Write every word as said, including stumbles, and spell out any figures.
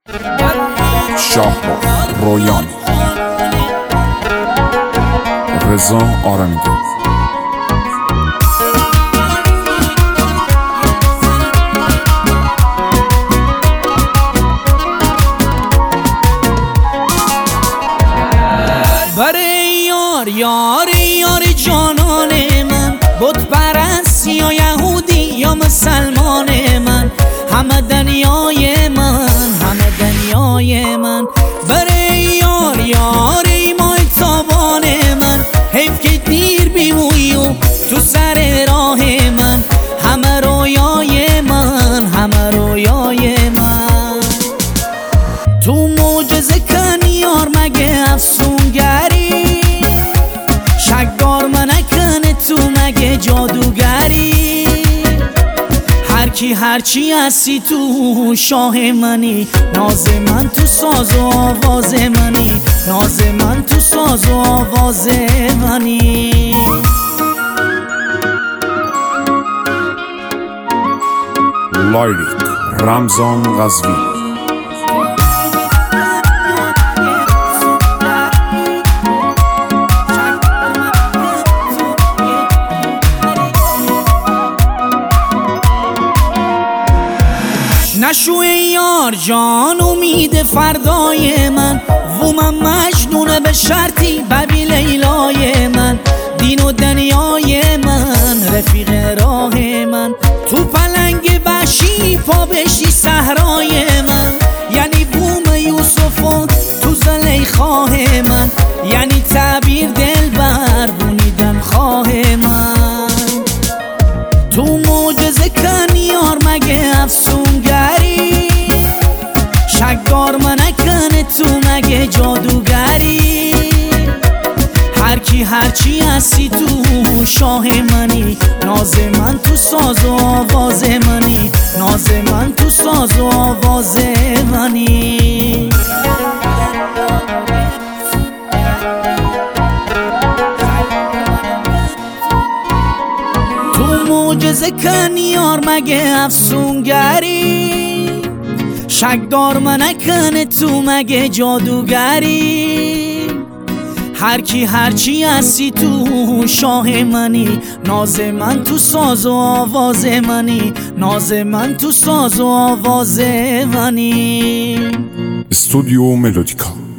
شاهرخ رویانی، رضا آرمیده. برای یار یار یار جانان من، بت پرست یا یهودی یا مسلمان من، همه دنیای من، همه دنیای من. برای یار یار مای تابان من، حیف که دیر بیمویی و تو سر راه من، همه رویای من، همه رویای من. تو معجزه کن یار مگه افسونگری، شکدار من نکنه تو مگه جادوگری. هر کی هرچی هستی تو شاه منی، ناز من تو ساز و آواز منی، ناز من تو ساز و آواز منی. لایریک رمضان غزوی. نشو یار جان امید فردای من، و من مجنون به شرطی ببی لیلای من، دین و دنیای من، رفیق راه من. تو پلنگ وحشی پا بشی صحرای من، یعنی بوم یوسف و تو زلیخای من، یعنی تعبیر دلبر بونیدن خواه من. تو معجزه کن یار مگه افسونگری، شکدار من نکنه تو مگه جادوگری. هر کی هرچی هستی تو شاه منی، ناز من تو ساز و آواز منی، ناز من تو ساز و آواز منی. معجزه کن یار مگه افسونگری، شکدار من نکنه تو مگه جادوگری. هر کی هرچی هستی تو شاه منی، ناز من تو ساز و آواز منی، ناز من تو ساز و آواز منی. استودیو ملودیکا.